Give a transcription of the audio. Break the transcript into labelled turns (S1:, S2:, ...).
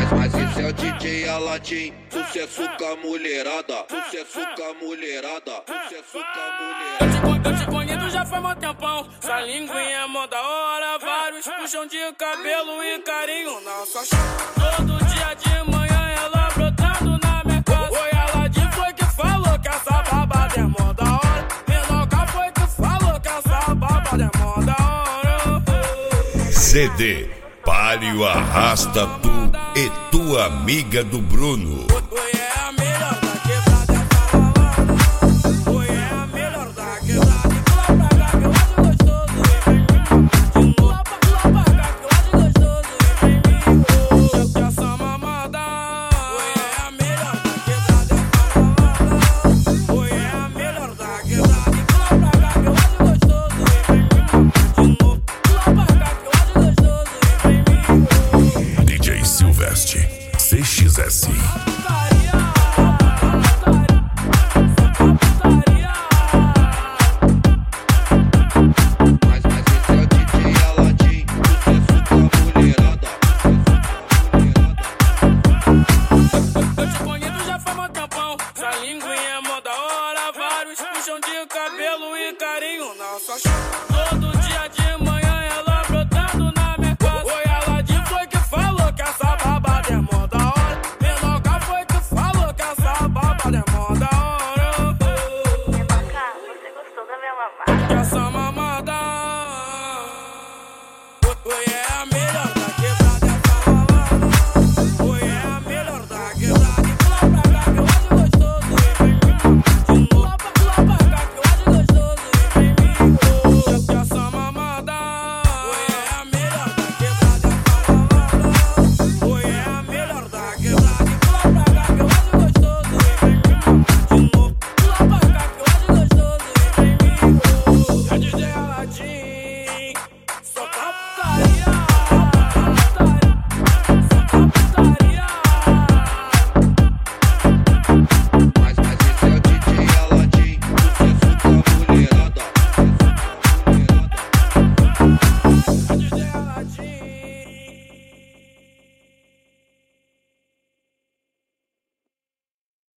S1: Mas esse é o DJ Aladim, sucesso com a mulherada, sucesso com a mulherada, sucesso com a mulherada.
S2: Eu te conheço já faz mó tempão, sua linguinha é mó da hora. Vários puxão de cabelo e carinho na sua chapa. Todo dia de manhã ela brotando na minha casa. Oi, Aladim foi que falou que essa babada é mó da hora. Menoca foi que falou que essa babada é mó da hora.
S3: CD Palio Arrasta Tu e tua amiga do Bruno.
S2: Oi, é a melhor da quebrada, essa balada. Oi, é a melhor da quebrada. E pula pra cá que eu acho gostoso. E vem mim. Pula pra cá que eu acho gostoso. E vem mim. Eu quero essa mamada. Oi, é a melhor da quebrada, essa balada. Oi, é a melhor da quebrada. E pula pra cá que eu acho gostoso. E vem mim. Pula pra cá que eu acho gostoso. E vem mim.
S3: DJ Silvestre CXS.